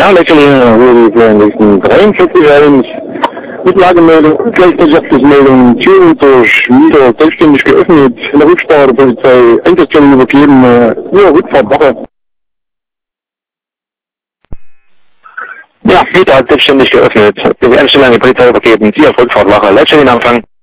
Ja, Leckerli wurde für den nächsten 43 mit Lagemeldung und Gleichzeitigkeitsmeldung Türen durch wieder selbstständig geöffnet, in der Rücksprache der Polizei Einsatzstellen übergeben, nur Rückfahrtwache. Ja, wieder selbstständig geöffnet, die Einstellung der Polizei übergeben, Sie auf Rückfahrtwache, Leitstelle in Anfang.